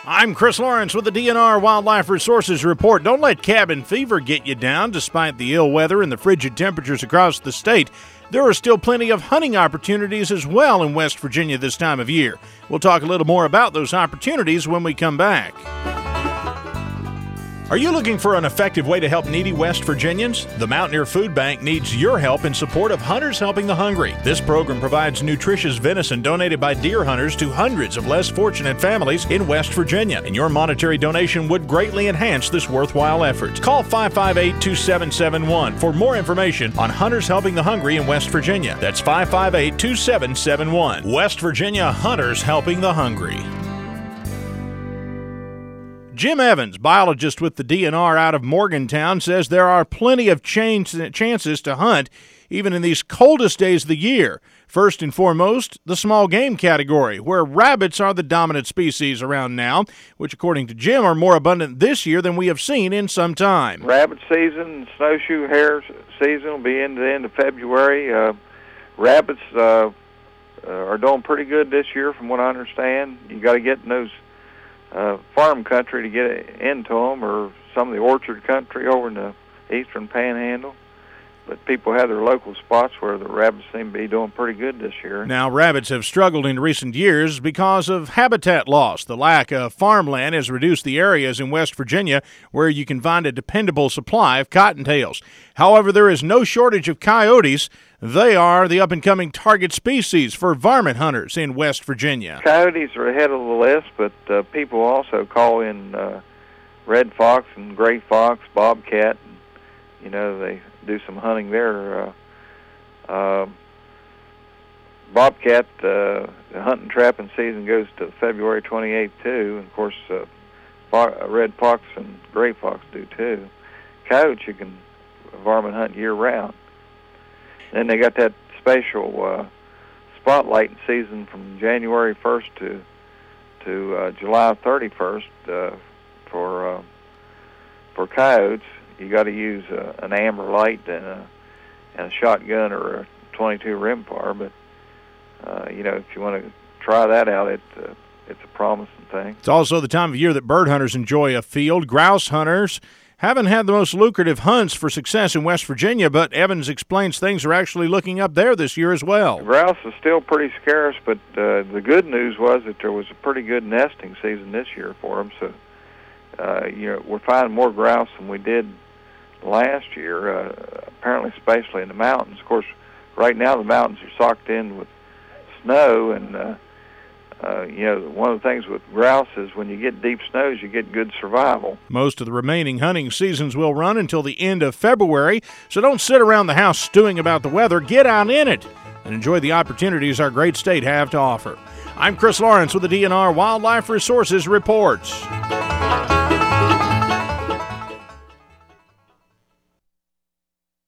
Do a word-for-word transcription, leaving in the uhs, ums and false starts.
I'm Chris Lawrence with the D N R Wildlife Resources Report. Don't let cabin fever get you down. Despite the ill weather and the frigid temperatures across the state, there are still plenty of hunting opportunities as well in West Virginia this time of year. We'll talk a little more about those opportunities when we come back. Are you looking for an effective way to help needy West Virginians? The Mountaineer Food Bank needs your help in support of Hunters Helping the Hungry. This program provides nutritious venison donated by deer hunters to hundreds of less fortunate families in West Virginia, and your monetary donation would greatly enhance this worthwhile effort. Call five five eight, two seven seven one for more information on Hunters Helping the Hungry in West Virginia. That's five five eight, two seven seven one. West Virginia Hunters Helping the Hungry. Jim Evans, biologist with the D N R out of Morgantown, says there are plenty of chance, chances to hunt even in these coldest days of the year. First and foremost, the small game category, where rabbits are the dominant species around now, which according to Jim are more abundant this year than we have seen in some time. Rabbit season, snowshoe hare season will be in the end of February. Uh, rabbits uh, are doing pretty good this year from what I understand. You got to get in those Uh, farm country to get into them, or some of the orchard country over in the eastern panhandle. But people have their local spots where the rabbits seem to be doing pretty good this year. Now, rabbits have struggled in recent years because of habitat loss. The lack of farmland has reduced the areas in West Virginia where you can find a dependable supply of cottontails. However, there is no shortage of coyotes. They are the up-and-coming target species for varmint hunters in West Virginia. Coyotes are ahead of the list, but uh, people also call in uh, red fox and gray fox, bobcat. And, you know, they do some hunting there. Uh, uh, bobcat, uh, the hunting trapping season goes to February twenty-eighth, too. And, of course, uh, fo- red fox and gray fox do, too. Coyotes, you can varmint hunt year-round. Then they got that special uh, spotlighting season from January first to to uh, July thirty-first uh, for uh, for coyotes. You got to use uh, an amber light and a, and a shotgun or a twenty-two rimfire. But uh, you know, if you want to try that out, it uh, it's a promising thing. It's also the time of year that bird hunters enjoy a field. Grouse hunters haven't had the most lucrative hunts for success in West Virginia, but Evans explains things are actually looking up there this year as well. Grouse is still pretty scarce, but uh, the good news was that there was a pretty good nesting season this year for them. So, uh, you know, we're finding more grouse than we did last year, uh, apparently especially in the mountains. Of course, right now the mountains are socked in with snow, and uh, Uh, you know, one of the things with grouse is when you get deep snows, you get good survival. Most of the remaining hunting seasons will run until the end of February, so don't sit around the house stewing about the weather. Get out in it and enjoy the opportunities our great state have to offer. I'm Chris Lawrence with the D N R Wildlife Resources Reports.